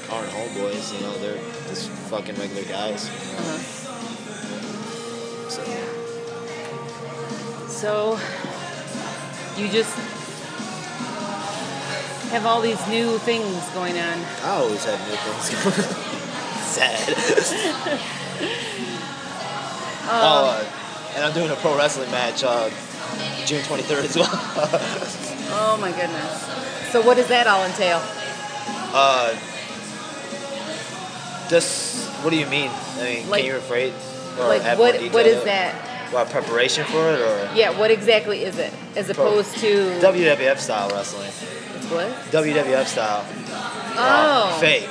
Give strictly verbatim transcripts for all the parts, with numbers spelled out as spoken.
aren't homeboys. You know, they're just fucking regular guys. Uh-huh. So. So you just have all these new things going on. I always have new things going on. Sad. Um, oh, uh, and I'm doing a pro wrestling match uh, June twenty-third as well. oh my goodness. So what does that all entail? Uh, just, what do you mean? I mean, Like- can you rephrase? Or Like add what more detail what to is it? that? What, preparation for it, or Yeah, what exactly is it? As opposed to W W F style wrestling? It's what? W W F style. Oh. Uh, fake.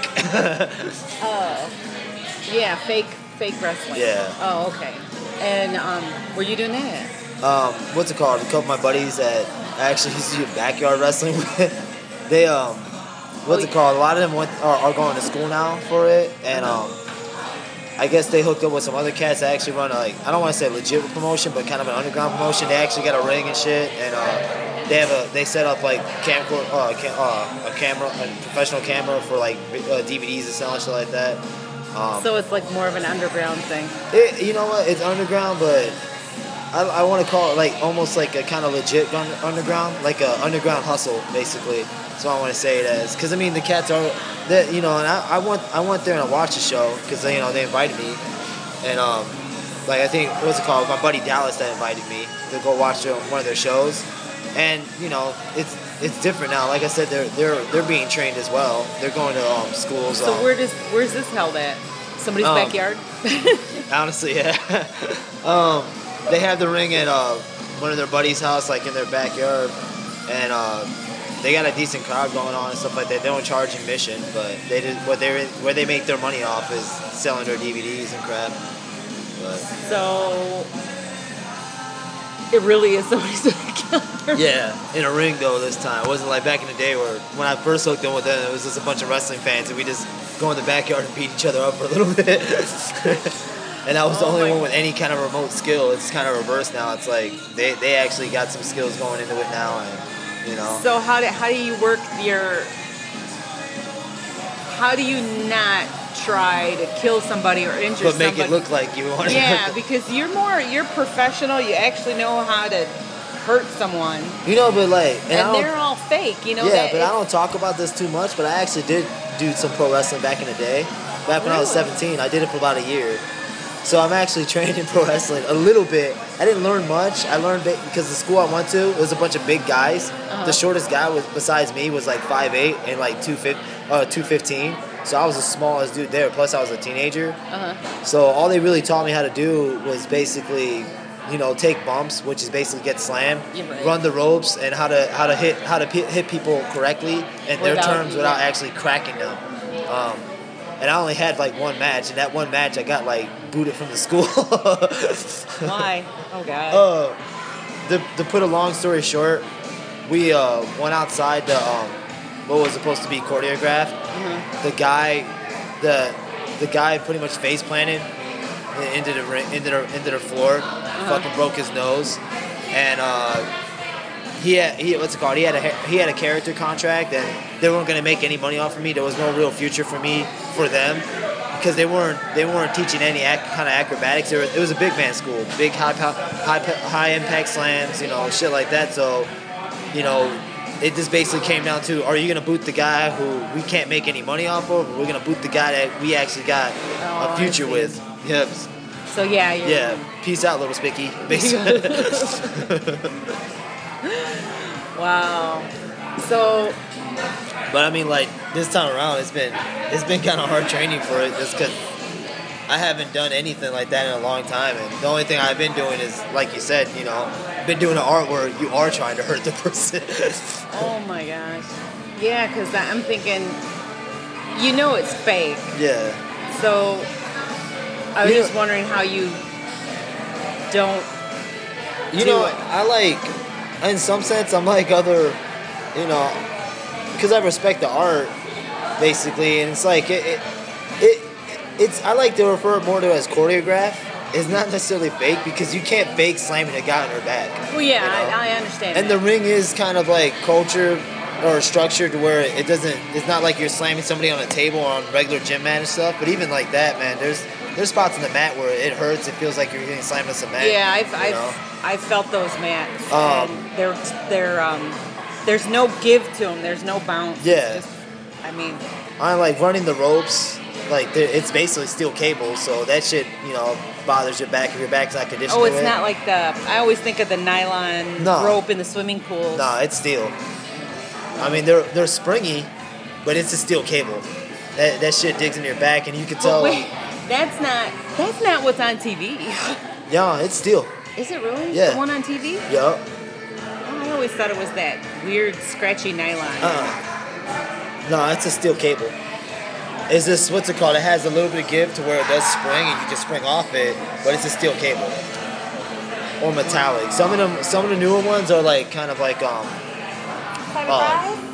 Oh. Yeah, fake fake wrestling. Yeah. Oh, okay. And um, were you doing that? um, what's it called? A couple of my buddies that I actually used to do backyard wrestling with, they, um, what's Oh, it called? A lot of them went, are, are going to school now for it, and um, I guess they hooked up with some other cats that actually run a, like, I don't want to say legit promotion, but kind of an underground promotion. They actually got a ring and shit, and uh, they have a, they set up like camcorder, uh, cam, uh, a camera, a professional camera for like uh, D V Ds and stuff, shit like that. Um, So it's like more of an underground thing. It, you know what? It's underground, but I, I want to call it like almost like a kind of legit gun, underground, like a underground hustle, basically. So I want to say it as, because I mean the cats are, that you know, and I, I went I went there and I watched the show because you know they invited me, and um, like I think what's it called? My buddy Dallas that invited me to go watch their, one of their shows, and you know it's it's different now. Like I said, they're they're they're being trained as well. They're going to um, schools. So um, where does where's this held at? Somebody's Um, backyard? Honestly, yeah. um, they have the ring at uh, one of their buddies' house, like in their backyard, and uh, they got a decent crowd going on and stuff like that. They don't charge admission, but they did what they where they make their money off is selling their D V Ds and crap. But So it really is somebody's backyard. yeah, in a ring though this time. It wasn't like back in the day where when I first hooked in with them, it was just a bunch of wrestling fans and we just go in the backyard and beat each other up for a little bit. And I was the Oh only my- one with any kind of remote skill. It's kind of reversed now. It's like they, they actually got some skills going into it now, and you know. So how do how do you work your? How do you not try to kill somebody or injure But make somebody? it look like you want to. Yeah, because you're more you're professional. You actually know how to hurt someone, You know, but like, and, I and don't, they're all fake. You know yeah, that. but I it's- don't talk about this too much. But I actually did do some pro wrestling back in the day. Back when I was Really? seventeen, I did it for about a year. So I'm actually trained in pro wrestling a little bit. I didn't learn much. I learned ba- because the school I went to, it was a bunch of big guys. Uh-huh. The shortest guy was besides me was like five eight and like two fifteen. So I was the smallest dude there. Plus I was a teenager. Uh-huh. So all they really taught me how to do was basically, you know, take bumps, which is basically get slammed, Yeah, right. run the ropes, and how to how to hit how to pi- hit people correctly in their Without- terms without yeah. actually cracking them. Um, and I only had like one match, and that one match I got like booted from the school. Why? Oh God. Uh, to, to put a long story short, we uh, went outside the um, what was supposed to be choreographed. Mm-hmm. The guy, the the guy pretty much face planted into the ring, into the into the floor, Uh-huh. fucking broke his nose, and uh, he had he what's it called? He had a he had a character contract, and they weren't gonna make any money off of me. There was no real future for me for them. Because they weren't they weren't teaching any ac- kind of acrobatics. It was, it was a big man school, big high pow- high pe- high impact slams, you know, shit like that. So, you know, it just basically came down to: are you gonna boot the guy who we can't make any money off of, or we're gonna boot the guy that we actually got Oh, a I future see. with? Yep. So yeah. You're, Yeah. Peace out, little Spicky. Basically. Wow. So But I mean, like this time around, it's been it's been kind of hard training for it, just because I haven't done anything like that in a long time, and the only thing I've been doing is, like you said, you know, been doing an art where you are trying to hurt the person. oh my gosh. Yeah, because I'm thinking, you know, it's fake. Yeah. So I was You just know- wondering how you don't. You do know, it. I like, in some sense, I'm like other, you know, because I respect the art, basically, and it's like it, it, it, it's I like to refer more to it as choreographed. It's not necessarily fake because you can't fake slamming a guy on their back. Well, yeah, you know? I, I understand. And that. the ring is kind of like culture or structured to where it doesn't. It's not like you're slamming somebody on a table or on regular gym mat and stuff. But even like that, man, there's there's spots in the mat where it hurts. It feels like you're getting slammed on some mat. Yeah, I've you I've, know? I've felt those mats, Um, and they're they're um, there's no give to them. There's no bounce. It's Yeah. just- I mean, I like running the ropes. Like they're- it's basically steel cable, so that shit, you know, bothers your back if your back's not conditioned. oh, it's to it. not like the. I always think of the nylon No. rope in the swimming pool. Nah, it's steel. I mean, they're they're springy, but it's a steel cable. That that shit digs into your back, and you can But tell. wait, that's not that's not what's on T V. Yeah, it's steel. Is it really? Yeah. The one on T V? Yup. Oh, I always thought it was that weird scratchy nylon. Uh. No, it's a steel cable. Is this what's it called? It has a little bit of give to where it does spring, and you can spring off it, but it's a steel cable or metallic. Some of them, some of the newer ones are like kind of like um. Fiberglass?